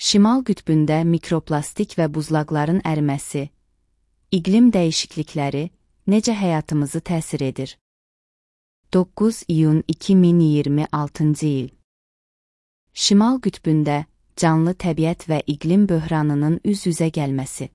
Şimal qütbündə mikroplastik və buzlaqların əriməsi, iqlim dəyişiklikləri necə həyatımızı təsir edir? 9 iyun 2026-cı il. Şimal qütbündə canlı təbiət və iqlim böhranının üz-üzə gəlməsi.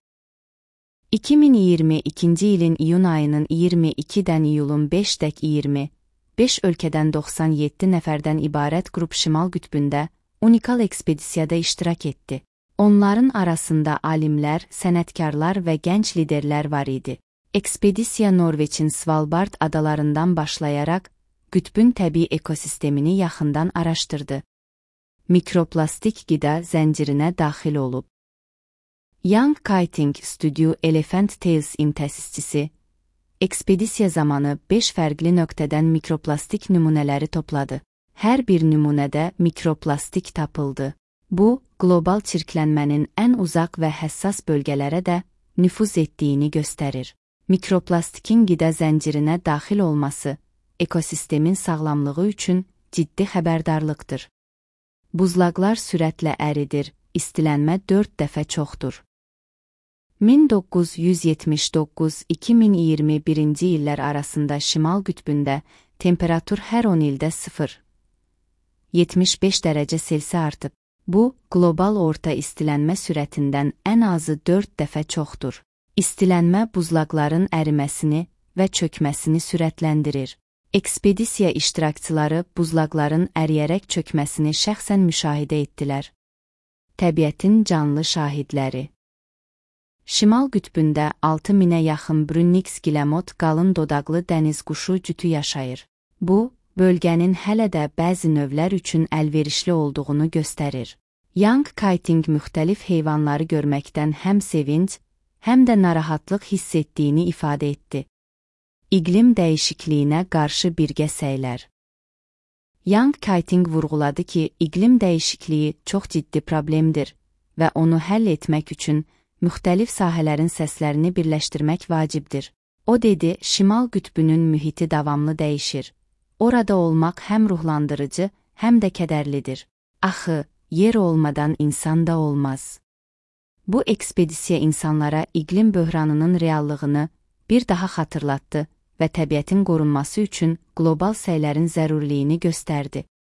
2022-ci ilin iyun ayının 22-dən iyulun 5-dək 25 ölkədən 97 nəfərdən ibarət qrup Şimal qütbündə unikal ekspedisiyada iştirak etdi. Onların arasında alimlər, sənətkarlar və gənc liderlər var idi. Ekspedisiya Norveçin Svalbard adalarından başlayaraq qütbün təbii ekosistemini yaxından araşdırdı. Mikroplastik qida zəncirinə daxil olub. Young Kiting Studio Elephant Tales-in təsisçisi, ekspedisiya zamanı 5 fərqli nöqtədən mikroplastik nümunələri topladı. Hər bir nümunədə mikroplastik tapıldı. Bu, qlobal çirklənmənin ən uzaq və həssas bölgələrə də nüfuz etdiyini göstərir. Mikroplastikin qida zəncirinə daxil olması, ekosistemin sağlamlığı üçün ciddi xəbərdarlıqdır. Buzlaqlar sürətlə əridir, istilənmə 4 dəfə çoxdur. 1979-2021-ci illər arasında Şimal qütbündə temperatur hər 10 ildə 0,75 dərəcə Selsi artıb. Bu, qlobal orta istilənmə sürətindən ən azı 4 dəfə çoxdur. İstilənmə buzlaqların əriməsini və çökməsini sürətləndirir. Ekspedisiya iştirakçıları buzlaqların əriyərək çökməsini şəxsən müşahidə etdilər. Təbiətin canlı şahidləri. Şimal qütbündə 6000-ə yaxın Brünnix gilemot qalın dodaqlı dəniz quşu cütü yaşayır. Bu, bölgənin hələ də bəzi növlər üçün əlverişli olduğunu göstərir. Young Kiting müxtəlif heyvanları görməkdən həm sevinc, həm də narahatlıq hiss etdiyini ifadə etdi. İqlim dəyişikliyinə qarşı birgə səylər. Young Kiting vurğuladı ki, iqlim dəyişikliyi çox ciddi problemdir və onu həll etmək üçün müxtəlif sahələrin səslərini birləşdirmək vacibdir. O dedi, Şimal qütbünün mühiti davamlı dəyişir. Orada olmaq həm ruhlandırıcı, həm də kədərlidir. Axı, yer olmadan insan da olmaz. Bu ekspedisiya insanlara iqlim böhranının reallığını bir daha xatırlatdı və təbiətin qorunması üçün qlobal səylərin zərurliyini göstərdi.